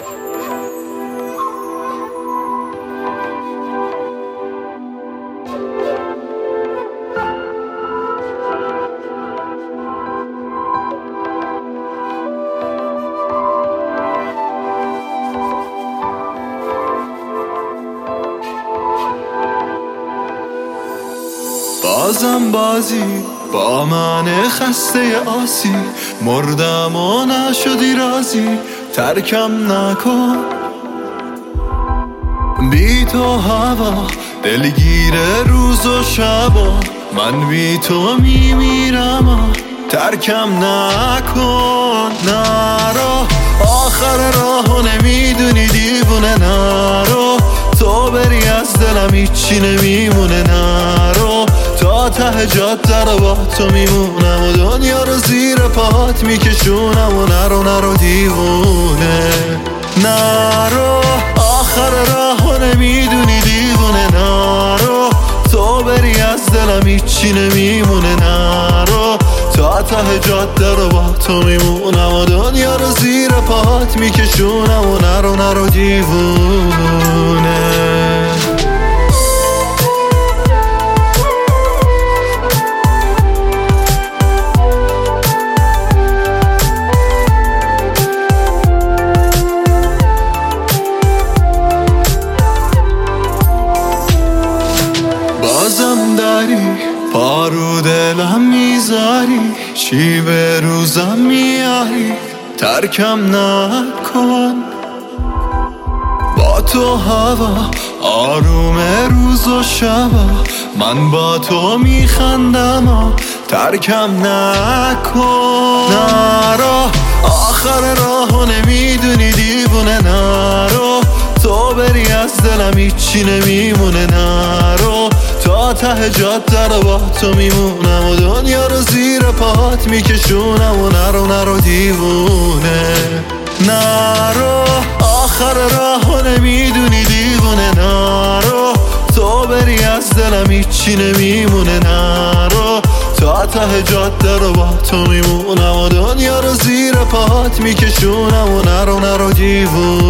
بازم بازی با من خسته آسی، مردم و نشدی رازی، ترکم نکن. بی تو هوا دلگیر روز و شبا، من بی تو میمیرم، ترکم نکن. نرو آخر راهو نمیدونی دیوونه، نرو تو بری از دلم هیچی نمیمونه. نرو تا ته جاده رو با تو میمونم و دنیا رو زیر پاهات میکشونم. و نرو دیوونه، نرو آخر راهو نمیدونی دیوونه. نرو تو بری از دلم هیچی نمیمونه. نرو تا ته جاده رو با تو میمونم و دنیا رو زیر پاهات میکشونم. و نرو دیوونه. بازم داری پارو دلم میذاری، چی به روزم میاری، ترکم نکن. با تو هوا آروم روز و شبا، من با تو میخندم، ترکم نکن. نرو آخر راهو نمیدونی دیوونه، نرو تو بری از دلم هیچی نمیمونه. نرو تا ته جاده رو با تو میمونم و دنیا رو زیر پاهات میکشونم. و نرو دیوونه، نرو آخر راهو نمیدونی دیوونه. نرو تو بری از دلم هیچی نمیمونه. نرو تا ته جاده رو با تو میمونم و دنیا رو زیر پاهات میکشونم. و نرو دیوونه.